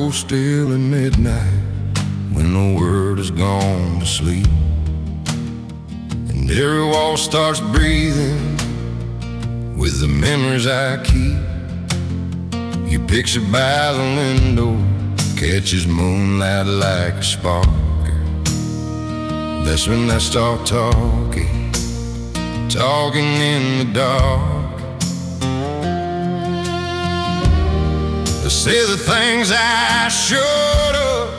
grows still at midnight when the world has gone to sleep, and every wall starts breathing with the memories I keep. You picture by the window catches moonlight like a spark. That's when I start talking in the dark. To say the things I should have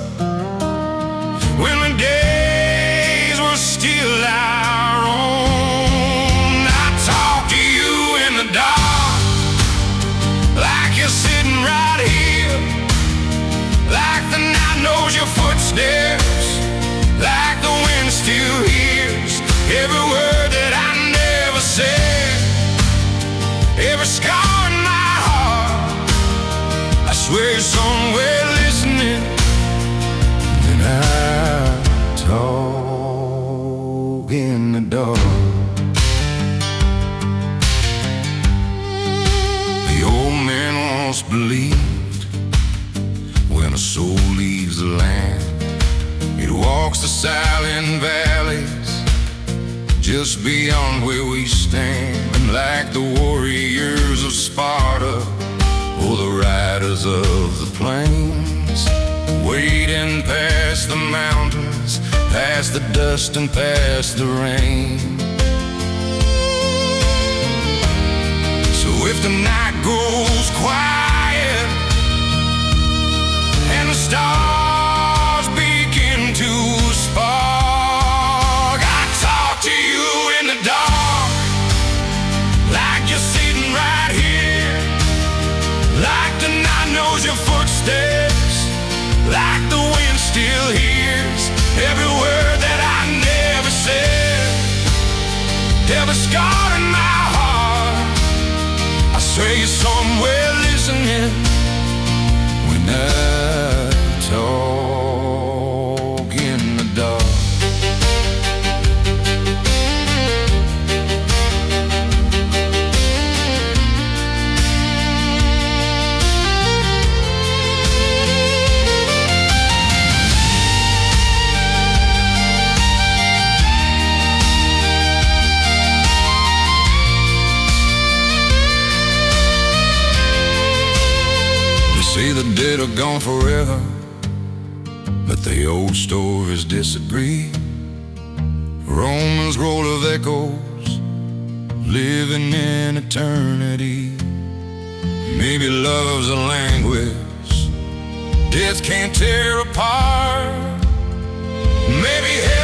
when the days were still our own. I talk to you in the dark, like you're sitting right here, like the night knows your footsteps, like the wind still hears every word that I never said, every scar in my heart. I swear you're somewhere listening when I talk in the dark. The old man once believed when a soul leaves the land, it walks the silent valleys just beyond where we stand. And like the warriors of Sparta or the riders of the plains, wading past the mountains, past the dust and past the rain. So if the night goes quiet and the stars begin to spark, I talk to you in the dark, like you're sitting right here, like the night knows your footsteps, like the wind still hears every word that I never said, every scar in my heart. I swear you're somewhere listening when I talk in the dark. Say the dead are gone forever, but the old stories disagree. Romans roll of echoes, living in eternity. Maybe love's a language death can't tear apart. Maybe